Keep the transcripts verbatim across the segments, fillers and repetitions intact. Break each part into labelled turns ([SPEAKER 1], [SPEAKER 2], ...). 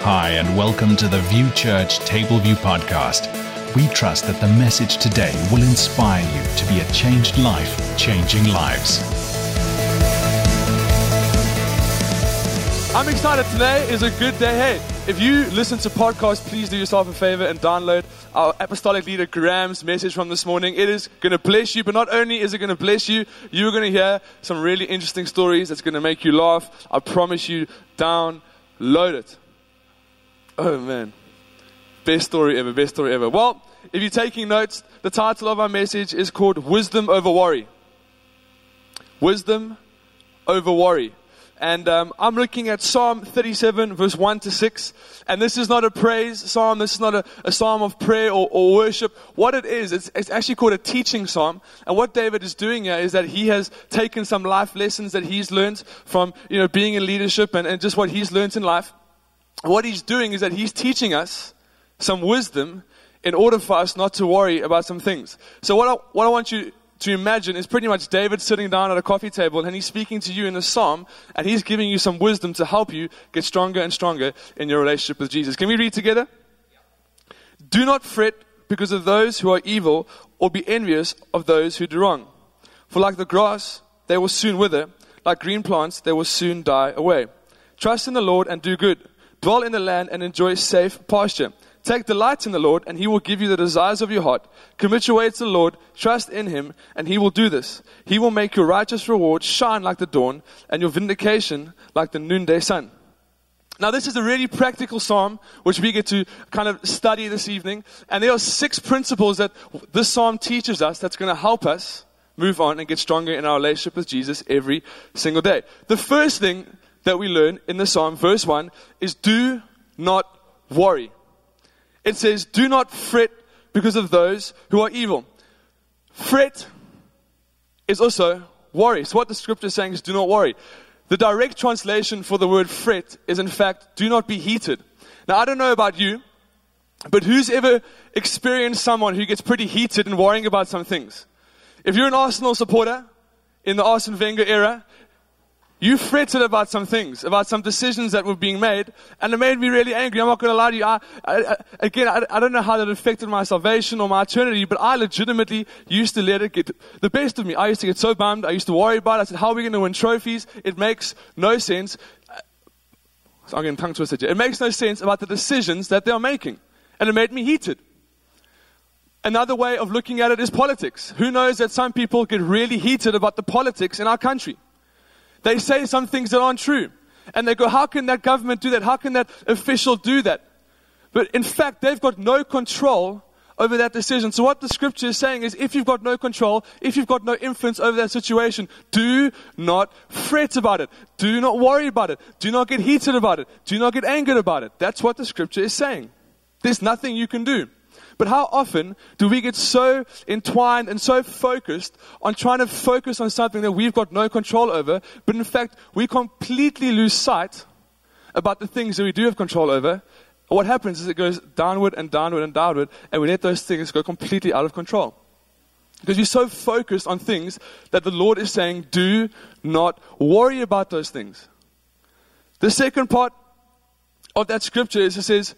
[SPEAKER 1] Hi, and welcome to the View Church Tableview podcast. We trust that the message today will inspire you to be a changed life, changing lives.
[SPEAKER 2] I'm excited. Today is a good day. Hey, if you listen to podcasts, please do yourself a favor and download our apostolic leader Graham's message from this morning. It is going to bless you, but not only is it going to bless you, you're going to hear some really interesting stories that's going to make you laugh. I promise you, download it. Oh man, best story ever, best story ever. Well, if you're taking notes, the title of our message is called Wisdom Over Worry. Wisdom over worry. And um, I'm looking at Psalm thirty-seven, verse one to six. And this is not a praise psalm. This is not a, a psalm of prayer or, or worship. What it is, it's, it's actually called a teaching psalm. And what David is doing here is that he has taken some life lessons that he's learned from, you know, being in leadership and, and just what he's learned in life. What he's doing is that he's teaching us some wisdom in order for us not to worry about some things. So what I, what I want you to imagine is pretty much David sitting down at a coffee table and he's speaking to you in the psalm and he's giving you some wisdom to help you get stronger and stronger in your relationship with Jesus. Can we read together? Do not fret because of those who are evil, or be envious of those who do wrong. For like the grass, they will soon wither. Like green plants, they will soon die away. Trust in the Lord and do good. Dwell in the land and enjoy safe pasture. Take delight in the Lord, and He will give you the desires of your heart. Commit your way to the Lord, trust in Him, and He will do this. He will make your righteous reward shine like the dawn, and your vindication like the noonday sun. Now, this is a really practical psalm, which we get to kind of study this evening. And there are six principles that this psalm teaches us that's going to help us move on and get stronger in our relationship with Jesus every single day. The first thing that we learn in the psalm, verse one, is do not worry. It says, do not fret because of those who are evil. Fret is also worry. So what the scripture is saying is do not worry. The direct translation for the word fret is in fact, do not be heated. Now I don't know about you, but who's ever experienced someone who gets pretty heated and worrying about some things? If you're an Arsenal supporter in the Arsene Wenger era, you fretted about some things, about some decisions that were being made, and it made me really angry. I'm not going to lie to you. I, I, again, I, I don't know how that affected my salvation or my eternity, but I legitimately used to let it get the best of me. I used to get so bummed. I used to worry about it. I said, how are we going to win trophies? It makes no sense. So I'm getting tongue twisted here. It makes no sense about the decisions that they're making. And it made me heated. Another way of looking at it is politics. Who knows that some people get really heated about the politics in our country? They say some things that aren't true. And they go, how can that government do that? How can that official do that? But in fact, they've got no control over that decision. So what the scripture is saying is, if you've got no control, if you've got no influence over that situation, do not fret about it. Do not worry about it. Do not get heated about it. Do not get angered about it. That's what the scripture is saying. There's nothing you can do. But how often do we get so entwined and so focused on trying to focus on something that we've got no control over, but in fact, we completely lose sight about the things that we do have control over. What happens is it goes downward and downward and downward, and we let those things go completely out of control. Because we're so focused on things that the Lord is saying, do not worry about those things. The second part of that scripture is it says,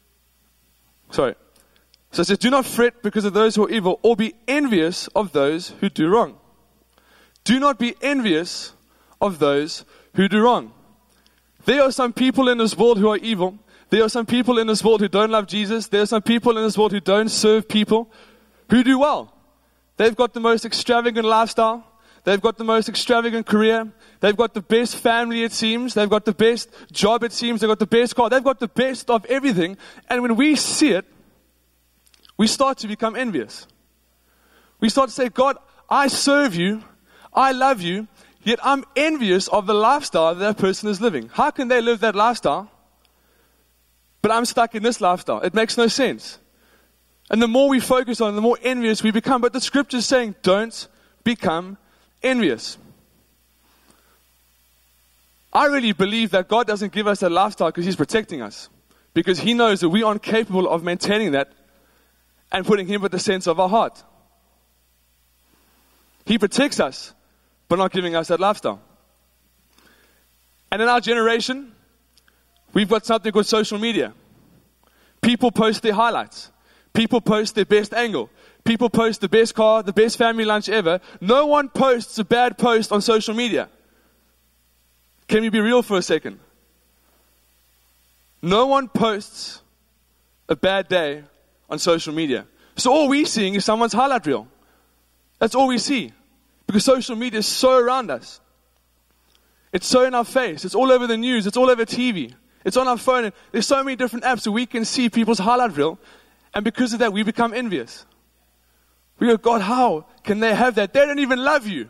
[SPEAKER 2] sorry, So it says, do not fret because of those who are evil, or be envious of those who do wrong. Do not be envious of those who do wrong. There are some people in this world who are evil. There are some people in this world who don't love Jesus. There are some people in this world who don't serve people, who do well. They've got the most extravagant lifestyle. They've got the most extravagant career. They've got the best family, it seems. They've got the best job, it seems. They've got the best car. They've got the best of everything. And when we see it, we start to become envious. We start to say, God, I serve you, I love you, yet I'm envious of the lifestyle that that person is living. How can they live that lifestyle, but I'm stuck in this lifestyle? It makes no sense. And the more we focus on it, the more envious we become. But the scripture is saying, don't become envious. I really believe that God doesn't give us that lifestyle because He's protecting us. Because He knows that we aren't capable of maintaining that and putting Him at the center of our heart. He protects us, but not giving us that lifestyle. And in our generation, We've got something called social media. People post their highlights. People post their best angle. People post the best car, the best family lunch ever. No one posts a bad post on social media. Can we be real for a second? No one posts a bad day on social media. So all we're seeing is someone's highlight reel. That's all we see. Because social media is so around us. It's so in our face. It's all over the news. It's all over T V. It's on our phone. And there's so many different apps that we can see people's highlight reel. And because of that, we become envious. We go, God, how can they have that? They don't even love you.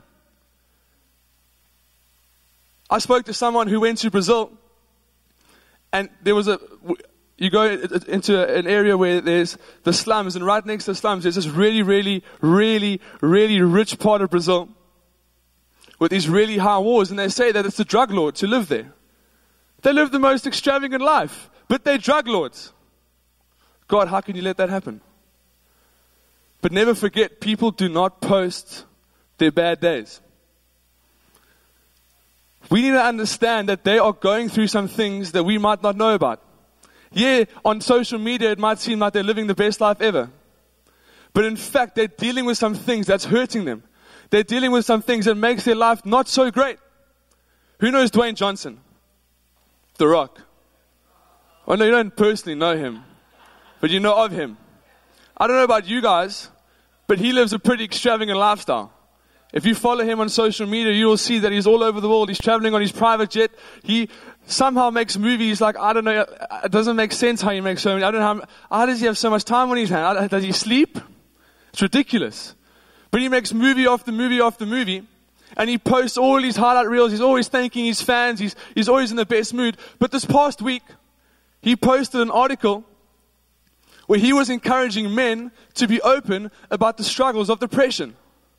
[SPEAKER 2] I spoke to someone who went to Brazil. And there was a, you go into an area where there's the slums. And right next to the slums, there's this really, really, really, really rich part of Brazil. With these really high walls. And they say that it's the drug lords who live there. They live the most extravagant life. But they're drug lords. God, how can you let that happen? But never forget, people do not post their bad days. We need to understand that they are going through some things that we might not know about. Yeah, on social media it might seem like they're living the best life ever. But in fact, they're dealing with some things that's hurting them. They're dealing with some things that makes their life not so great. Who knows Dwayne Johnson? The Rock. Oh no, you don't personally know him. But you know of him. I don't know about you guys, but he lives a pretty extravagant lifestyle. If you follow him on social media, you will see that he's all over the world. He's traveling on his private jet. He somehow makes movies like, I don't know, it doesn't make sense how he makes so many. I don't know how, how does he have so much time on his hand? Does he sleep? It's ridiculous. But he makes movie after movie after movie. And he posts all these highlight reels. He's always thanking his fans. He's, he's always in the best mood. But this past week, he posted an article where he was encouraging men to be open about the struggles of depression.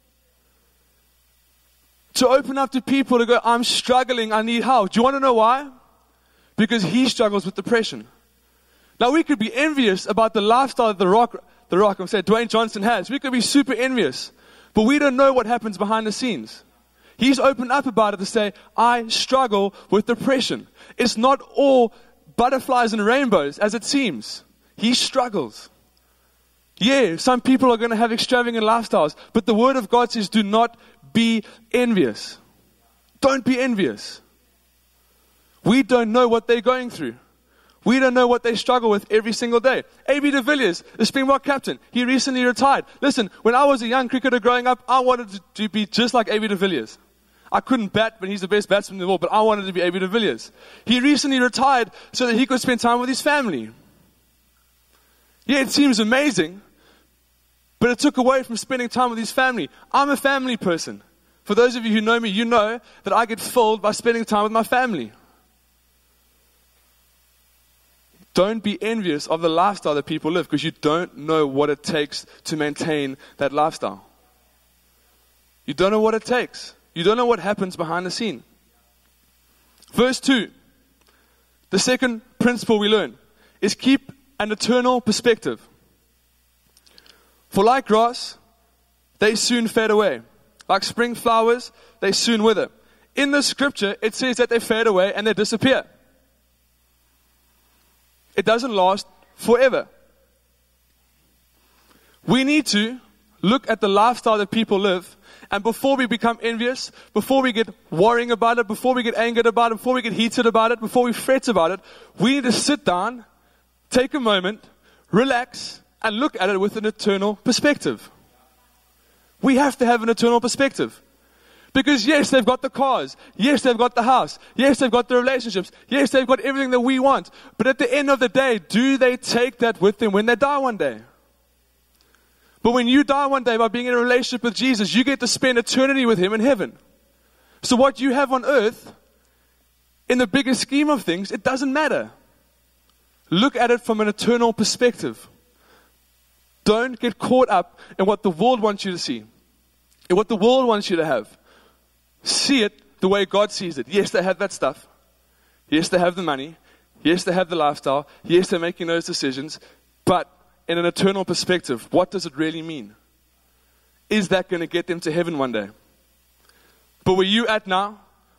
[SPEAKER 2] To open up to people to go, I'm struggling, I need help. Do you want to know why? Because he struggles with depression. Now we could be envious about the lifestyle that the Rock, the Rock, I'm saying Dwayne Johnson has. We could be super envious. But we don't know what happens behind the scenes. He's opened up about it to say, I struggle with depression. It's not all butterflies and rainbows as it seems. He struggles. Yeah, some people are going to have extravagant lifestyles, but the Word of God says, do not be envious. Don't be envious. We don't know what they're going through. We don't know what they struggle with every single day. A B de Villiers, the Springbok captain, he recently retired. Listen, when I was a young cricketer growing up, I wanted to be just like A B de Villiers. I couldn't bat, but he's the best batsman in the world, but I wanted to be A B de Villiers. He recently retired so that he could spend time with his family. Yeah, it seems amazing, but it took away from spending time with his family. I'm a family person. For those of you who know me, you know that I get filled by spending time with my family. Don't be envious of the lifestyle that people live because you don't know what it takes to maintain that lifestyle. You don't know what it takes. You don't know what happens behind the scene. Verse two, the second principle we learn is keep an eternal perspective. For like grass, they soon fade away. Like spring flowers, they soon wither. In the scripture, it says that they fade away and they disappear. It doesn't last forever. We need to look at the lifestyle that people live, and before we become envious, before we get worrying about it, before we get angered about it, before we get heated about it, before we fret about it, we need to sit down, take a moment, relax, and look at it with an eternal perspective. We have to have an eternal perspective. Because yes, they've got the cars. Yes, they've got the house. Yes, they've got the relationships. Yes, they've got everything that we want. But at the end of the day, do they take that with them when they die one day? But when you die one day by being in a relationship with Jesus, you get to spend eternity with Him in heaven. So what you have on earth, in the bigger scheme of things, it doesn't matter. Look at it from an eternal perspective. Don't get caught up in what the world wants you to see, in what the world wants you to have. See it the way God sees it. Yes, they have that stuff. Yes, they have the money. Yes, they have the lifestyle. Yes, they're making those decisions. But in an eternal perspective, what does it really mean? Is that going to get them to heaven one day? But where you at now,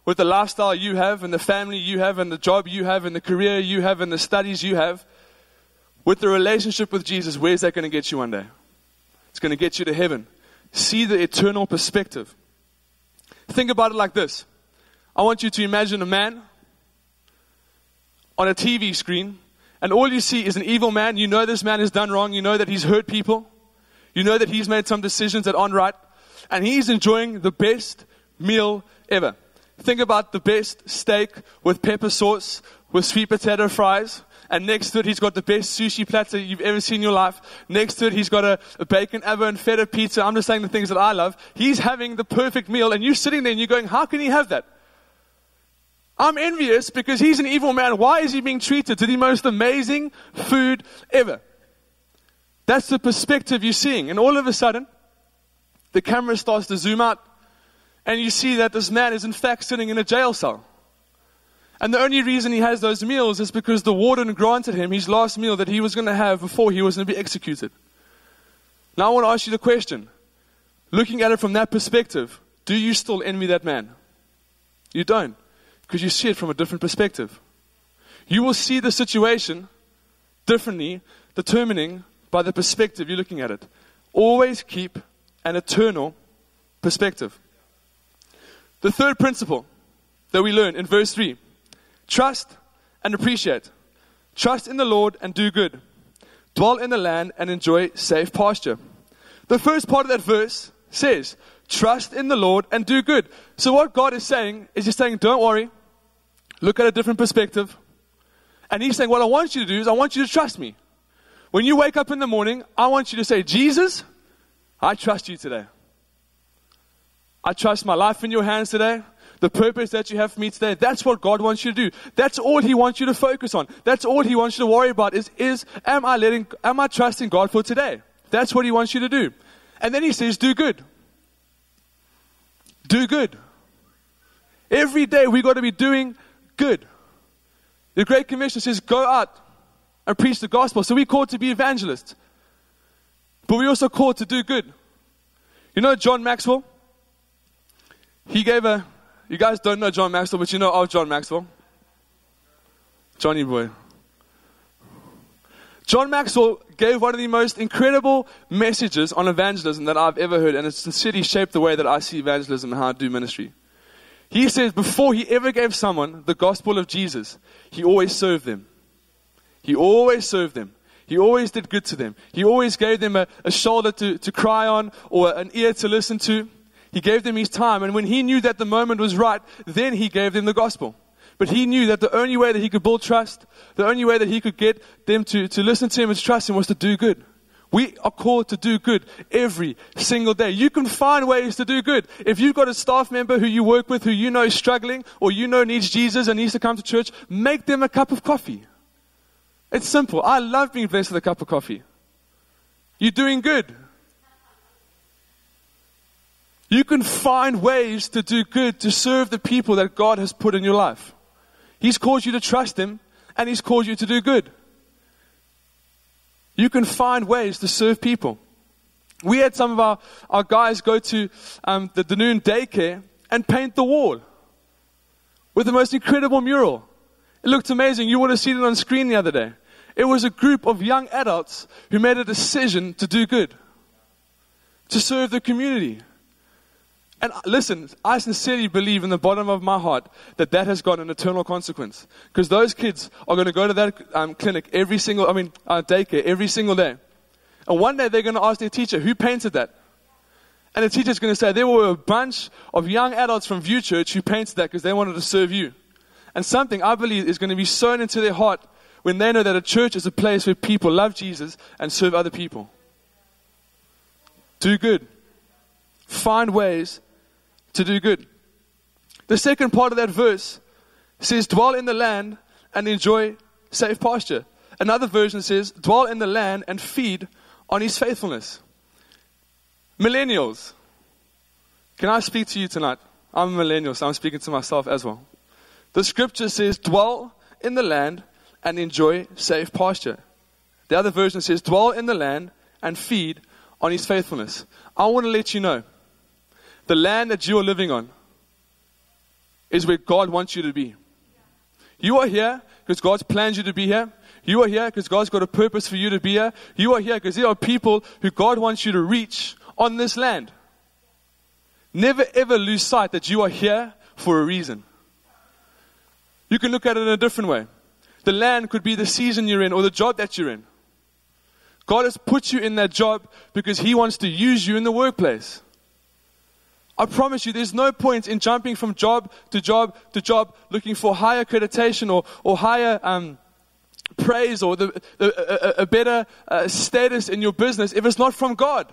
[SPEAKER 2] with the lifestyle you have and the family you have and the job you have and the career you have and the studies you have, with the relationship with Jesus, where's that going to get you one day? It's going to get you to heaven. See the eternal perspective. Think about it like this. I want you to imagine a man on a T V screen, and all you see is an evil man. You know this man has done wrong. You know that he's hurt people. You know that he's made some decisions that aren't right. And he's enjoying the best meal ever. Think about the best steak with pepper sauce, with sweet potato fries. And next to it, he's got the best sushi platter you've ever seen in your life. Next to it, he's got a, a bacon, avo, and feta pizza. I'm just saying the things that I love. He's having the perfect meal, and you're sitting there and you're going, how can he have that? I'm envious because he's an evil man. Why is he being treated to the most amazing food ever? That's the perspective you're seeing. And all of a sudden, the camera starts to zoom out, and you see that this man is in fact sitting in a jail cell. And the only reason he has those meals is because the warden granted him his last meal that he was going to have before he was going to be executed. Now I want to ask you the question. Looking at it from that perspective, do you still envy that man? You don't, because you see it from a different perspective. You will see the situation differently, determining by the perspective you're looking at it. Always keep an eternal perspective. The third principle that we learn in verse three. Trust and appreciate. Trust in the Lord and do good. Dwell in the land and enjoy safe pasture. The first part of that verse says, trust in the Lord and do good. So what God is saying is he's saying, don't worry. Look at a different perspective. And he's saying, what I want you to do is I want you to trust me. When you wake up in the morning, I want you to say, Jesus, I trust you today. I trust my life in your hands today. The purpose that you have for me today, that's what God wants you to do. That's all He wants you to focus on. That's all He wants you to worry about is, is am I letting, am I trusting God for today? That's what He wants you to do. And then He says, do good. Do good. Every day we got to be doing good. The Great Commission says, go out and preach the gospel. So we're called to be evangelists. But we're also called to do good. You know John Maxwell? He gave a, you guys don't know John Maxwell, but you know of John Maxwell. Johnny boy. John Maxwell gave one of the most incredible messages on evangelism that I've ever heard, and it's sincerely shaped the way that I see evangelism and how I do ministry. He says before he ever gave someone the gospel of Jesus, he always served them. He always served them. He always did good to them. He always gave them a, a shoulder to, to cry on or an ear to listen to. He gave them his time, and when he knew that the moment was right, then he gave them the gospel. But he knew that the only way that he could build trust, the only way that he could get them to, to listen to him and to trust him was to do good. We are called to do good every single day. You can find ways to do good. If you've got a staff member who you work with who you know is struggling or you know needs Jesus and needs to come to church, make them a cup of coffee. It's simple. I love being blessed with a cup of coffee. You're doing good. You can find ways to do good, to serve the people that God has put in your life. He's called you to trust Him, and He's called you to do good. You can find ways to serve people. We had some of our, our guys go to um, the Dunoon daycare and paint the wall with the most incredible mural. It looked amazing. You would have seen it on screen the other day. It was a group of young adults who made a decision to do good, to serve the community. And listen, I sincerely believe in the bottom of my heart that that has got an eternal consequence. Because those kids are going to go to that um, clinic every single, I mean, uh, daycare every single day. And one day they're going to ask their teacher, who painted that? And the teacher's going to say, there were a bunch of young adults from View Church who painted that because they wanted to serve you. And something I believe is going to be sown into their heart when they know that a church is a place where people love Jesus and serve other people. Do good. Find ways to do good. The second part of that verse says, dwell in the land and enjoy safe pasture. Another version says, dwell in the land and feed on His faithfulness. Millennials, can I speak to you tonight? I'm a millennial, so I'm speaking to myself as well. The scripture says, dwell in the land and enjoy safe pasture. The other version says, dwell in the land and feed on His faithfulness. I want to let you know, the land that you are living on is where God wants you to be. You are here because God's planned you to be here. You are here because God's got a purpose for you to be here. You are here because there are people who God wants you to reach on this land. Never ever lose sight that you are here for a reason. You can look at it in a different way. The land could be the season you're in or the job that you're in. God has put you in that job because He wants to use you in the workplace. I promise you, there's no point in jumping from job to job to job looking for higher accreditation or, or higher um, praise or the, the, a, a better uh, status in your business if it's not from God.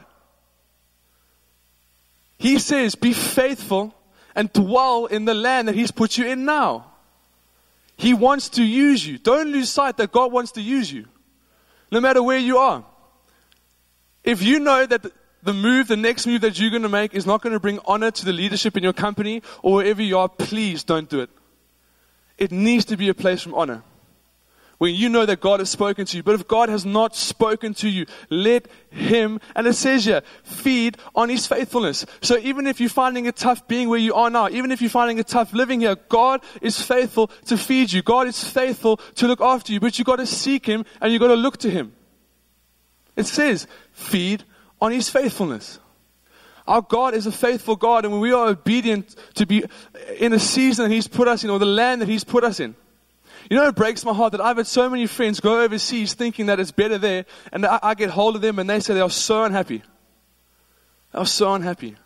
[SPEAKER 2] He says, be faithful and dwell in the land that He's put you in now. He wants to use you. Don't lose sight that God wants to use you, no matter where you are. If you know that the move, the next move that you're going to make is not going to bring honor to the leadership in your company or wherever you are, please don't do it. It needs to be a place from honor, when you know that God has spoken to you. But if God has not spoken to you, let Him, and it says here, feed on His faithfulness. So even if you're finding it tough being where you are now, even if you're finding it tough living here, God is faithful to feed you. God is faithful to look after you. But you've got to seek Him and you've got to look to Him. It says, feed on His faithfulness. Our God is a faithful God, and when we are obedient to be in a season that He's put us in, or the land that He's put us in. You know, it breaks my heart that I've had so many friends go overseas thinking that it's better there, and I, I get hold of them and they say they are so unhappy. They are so unhappy.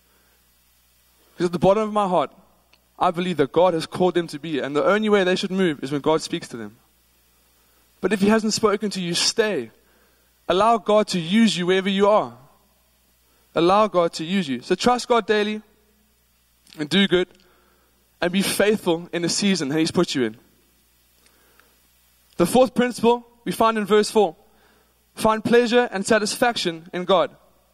[SPEAKER 2] Because at the bottom of my heart, I believe that God has called them to be, and the only way they should move is when God speaks to them. But if He hasn't spoken to you, stay. Allow God to use you wherever you are. Allow God to use you. So trust God daily and do good and be faithful in the season that He's put you in. The fourth principle we find in verse four. Find pleasure and satisfaction in God.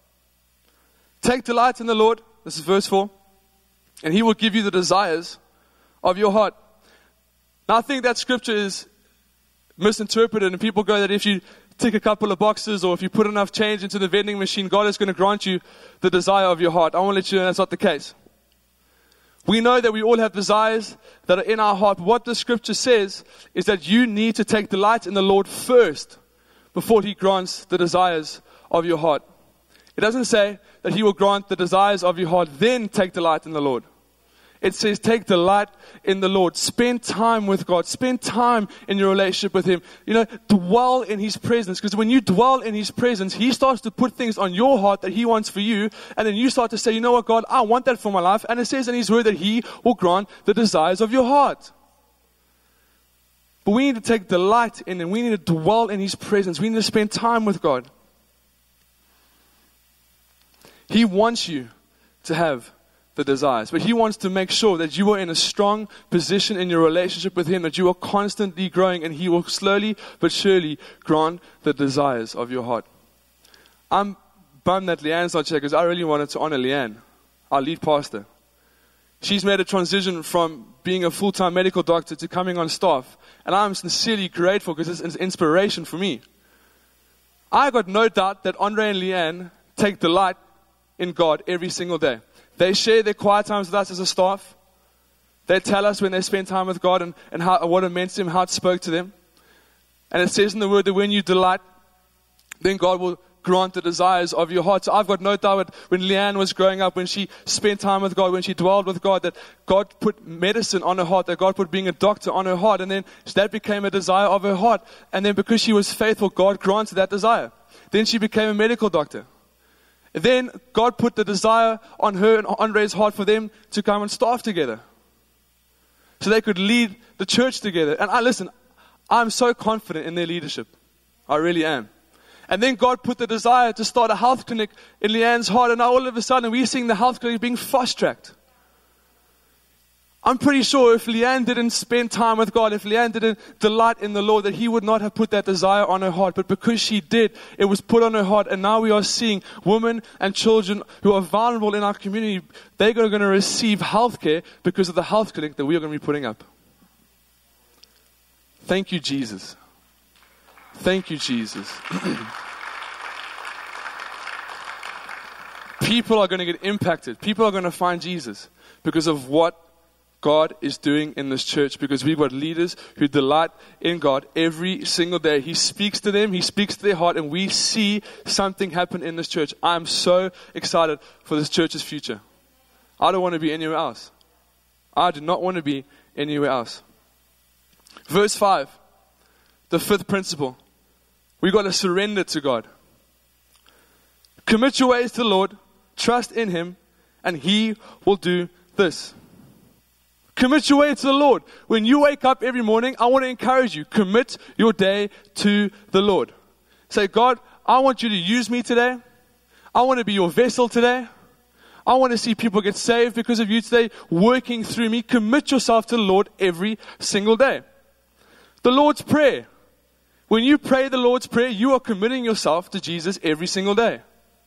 [SPEAKER 2] Take delight in the Lord. This is verse four. And He will give you the desires of your heart. Now I think that scripture is misinterpreted, and people go that if you tick a couple of boxes or if you put enough change into the vending machine, God is going to grant you the desire of your heart. I want to let you know that's not the case. We know that we all have desires that are in our heart. What the scripture says is that you need to take delight in the Lord first before He grants the desires of your heart. It doesn't say that He will grant the desires of your heart, then take delight in the Lord. It says take delight in the Lord. Spend time with God. Spend time in your relationship with Him. You know, dwell in His presence. Because when you dwell in His presence, He starts to put things on your heart that He wants for you. And then you start to say, you know what, God, I want that for my life. And it says in His word that He will grant the desires of your heart. But we need to take delight in Him. We need to dwell in His presence. We need to spend time with God. He wants you to have the desires. But He wants to make sure that you are in a strong position in your relationship with Him, that you are constantly growing, and He will slowly but surely grant the desires of your heart. I'm bummed that Leanne's not here because I really wanted to honor Leanne, our lead pastor. She's made a transition from being a full-time medical doctor to coming on staff, and I'm sincerely grateful because it's an inspiration for me. I got no doubt that Andre and Leanne take delight in God every single day. They share their quiet times with us as a staff. They tell us when they spend time with God and, and how, what it meant to them, how it spoke to them. And it says in the word that when you delight, then God will grant the desires of your heart. So I've got no doubt that when Leanne was growing up, when she spent time with God, when she dwelled with God, that God put medicine on her heart, that God put being a doctor on her heart. And then that became a desire of her heart. And then because she was faithful, God granted that desire. Then she became a medical doctor. Then God put the desire on her and Andre's heart for them to come and staff together, so they could lead the church together. And I listen, I'm so confident in their leadership. I really am. And then God put the desire to start a health clinic in Leanne's heart. And now all of a sudden we're seeing the health clinic being fast-tracked. I'm pretty sure if Leanne didn't spend time with God, if Leanne didn't delight in the Lord, that He would not have put that desire on her heart. But because she did, it was put on her heart. And now we are seeing women and children who are vulnerable in our community. They're going to receive health care because of the health clinic that we are going to be putting up. Thank you, Jesus. Thank you, Jesus. People are going to get impacted. People are going to find Jesus because of what God is doing in this church, because we've got leaders who delight in God every single day. He speaks to them, He speaks to their heart, and we see something happen in this church. I'm so excited for this church's future. I don't want to be anywhere else. I do not want to be anywhere else. Verse five, the fifth principle. We've got to surrender to God. Commit your ways to the Lord, trust in Him, and He will do this. Commit your way to the Lord. When you wake up every morning, I want to encourage you, commit your day to the Lord. Say, God, I want you to use me today. I want to be your vessel today. I want to see people get saved because of you today, working through me. Commit yourself to the Lord every single day. The Lord's Prayer. When you pray the Lord's Prayer, you are committing yourself to Jesus every single day.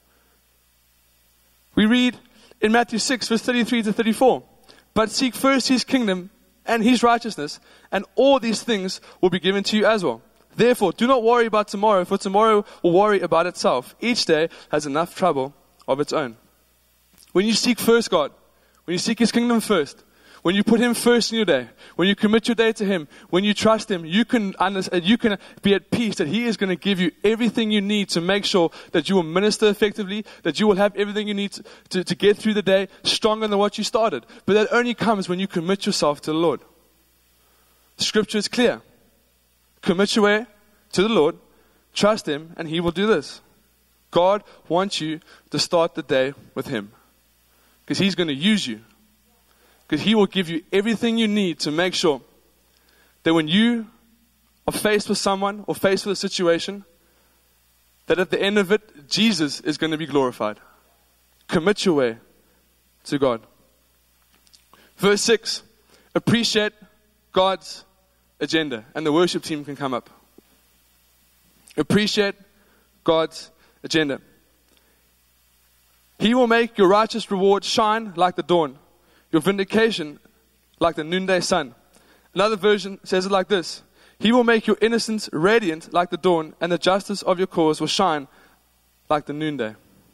[SPEAKER 2] We read in Matthew six, verse thirty-three to thirty-four. But seek first His kingdom and His righteousness, and all these things will be given to you as well. Therefore, do not worry about tomorrow, for tomorrow will worry about itself. Each day has enough trouble of its own. When you seek first God, when you seek His kingdom first, when you put Him first in your day, when you commit your day to Him, when you trust Him, you can understand, you can be at peace that He is going to give you everything you need to make sure that you will minister effectively, that you will have everything you need to, to, to get through the day stronger than what you started. But that only comes when you commit yourself to the Lord. Scripture is clear. Commit your way to the Lord, trust Him, and He will do this. God wants you to start the day with Him, because He's going to use you. Because He will give you everything you need to make sure that when you are faced with someone or faced with a situation, that at the end of it, Jesus is going to be glorified. Commit your way to God. Verse six, appreciate God's agenda. And the worship team can come up. Appreciate God's agenda. He will make your righteous reward shine like the dawn, your vindication like the noonday sun. Another version says it like this. He will make your innocence radiant like the dawn, and the justice of your cause will shine like the noonday.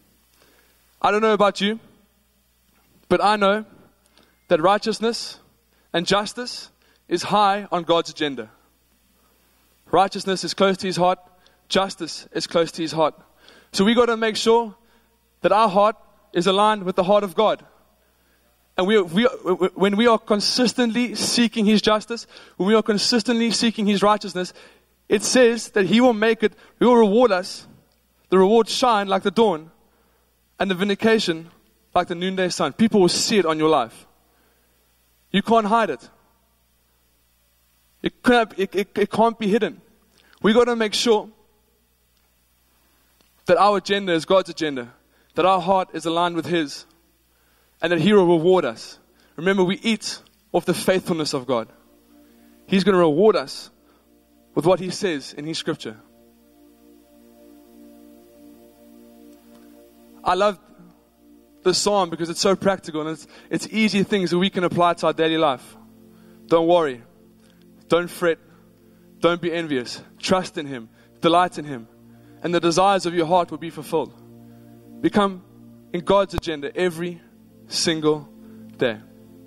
[SPEAKER 2] I don't know about you, but I know that righteousness and justice is high on God's agenda. Righteousness is close to His heart. Justice is close to His heart. So we got to make sure that our heart is aligned with the heart of God. And we, we, when we are consistently seeking His justice, when we are consistently seeking His righteousness, it says that He will make it, He will reward us, the reward shine like the dawn, and the vindication like the noonday sun. People will see it on your life. You can't hide it. It can't, it, it, it can't be hidden. We got to make sure that our agenda is God's agenda, that our heart is aligned with His, and that He will reward us. Remember, we eat off the faithfulness of God. He's going to reward us with what He says in His scripture. I love this psalm because it's so practical, and it's, it's easy things that we can apply to our daily life. Don't worry. Don't fret. Don't be envious. Trust in Him. Delight in Him. And the desires of your heart will be fulfilled. Become in God's agenda every single day.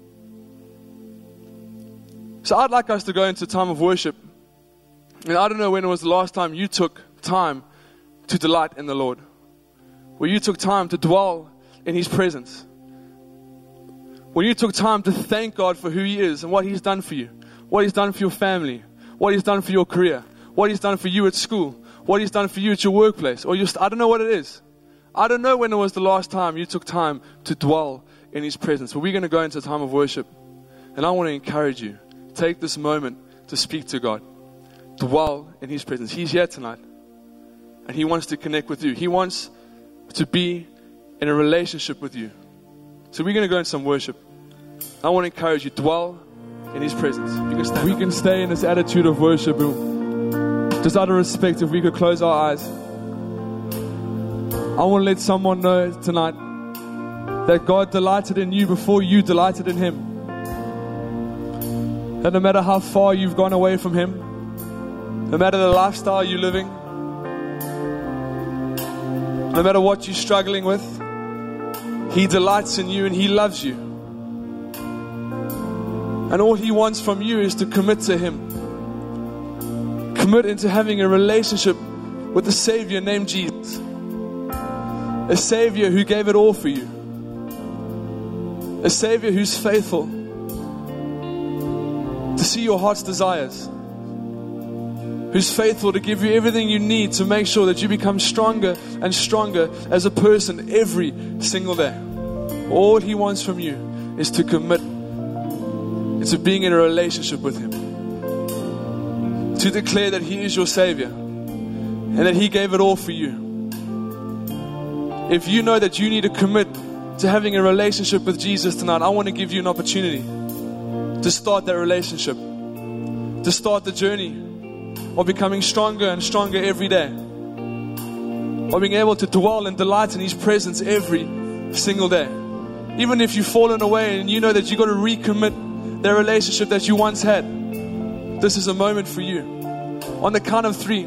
[SPEAKER 2] So I'd like us to go into a time of worship. And I don't know when it was the last time you took time to delight in the Lord, where you took time to dwell in His presence, when you took time to thank God for who He is and what He's done for you, what He's done for your family, what He's done for your career, what He's done for you at school, what He's done for you at your workplace, or just, I don't know what it is. I don't know when it was the last time you took time to dwell in His presence. But we're going to go into a time of worship. And I want to encourage you, take this moment to speak to God. Dwell in His presence. He's here tonight. And He wants to connect with you. He wants to be in a relationship with you. So we're going to go into some worship. I want to encourage you, dwell in His presence. You can stand we up. Can stay in this attitude of worship. Just out of respect, if we could close our eyes. I want to let someone know tonight that God delighted in you before you delighted in Him. That no matter how far you've gone away from Him, no matter the lifestyle you're living, no matter what you're struggling with, He delights in you and He loves you. And all He wants from you is to commit to Him. Commit into having a relationship with a Savior named Jesus. A Savior who gave it all for you. A Savior who's faithful to see your heart's desires. Who's faithful to give you everything you need to make sure that you become stronger and stronger as a person every single day. All He wants from you is to commit into being in a relationship with Him. To declare that He is your Savior and that He gave it all for you. If you know that you need to commit to having a relationship with Jesus tonight, I want to give you an opportunity to start that relationship. To start the journey of becoming stronger and stronger every day. Of being able to dwell and delight in His presence every single day. Even if you've fallen away and you know that you've got to recommit that relationship that you once had, this is a moment for you. On the count of three,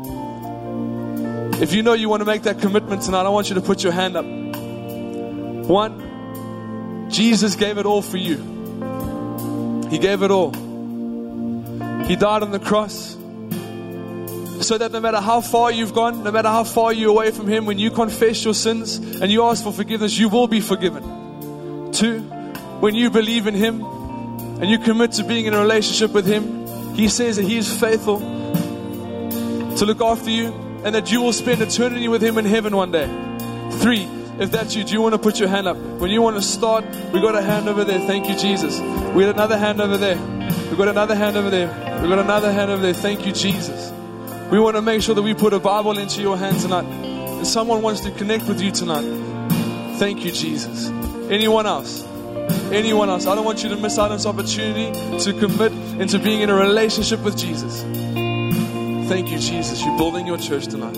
[SPEAKER 2] if you know you want to make that commitment tonight, I want you to put your hand up. One, Jesus gave it all for you. He gave it all. He died on the cross so that no matter how far you've gone, no matter how far you're away from Him, when you confess your sins and you ask for forgiveness, you will be forgiven. Two, when you believe in Him and you commit to being in a relationship with Him, He says that He is faithful to look after you and that you will spend eternity with Him in heaven one day. Three, if that's you, do you want to put your hand up? When you want to start, we got a hand over there. Thank you, Jesus. We got another hand over there. We got another hand over there. We got another hand over there. Thank you, Jesus. We want to make sure that we put a Bible into your hand tonight. And someone wants to connect with you tonight. Thank you, Jesus. Anyone else? Anyone else? I don't want you to miss out on this opportunity to commit into being in a relationship with Jesus. Thank you, Jesus. You're building your church tonight.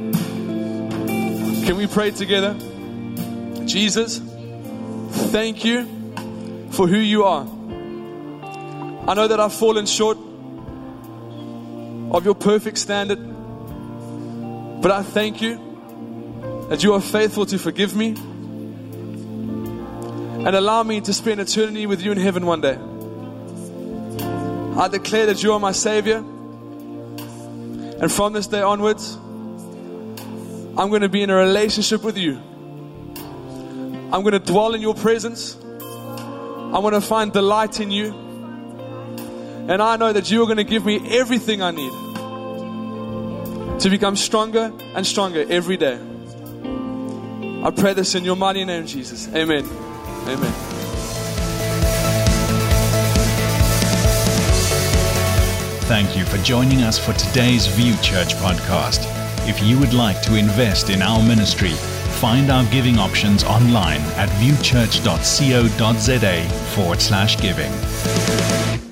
[SPEAKER 2] Can we pray together? Jesus, thank you for who you are. I know that I've fallen short of your perfect standard, but I thank you that you are faithful to forgive me and allow me to spend eternity with you in heaven one day. I declare that you are my Savior, and from this day onwards, I'm going to be in a relationship with you. I'm going to dwell in your presence. I'm going to find delight in you. And I know that you are going to give me everything I need to become stronger and stronger every day. I pray this in your mighty name, Jesus. Amen. Amen.
[SPEAKER 1] Thank you for joining us for today's View Church podcast. If you would like to invest in our ministry, find our giving options online at viewchurch.co.za forward slash giving.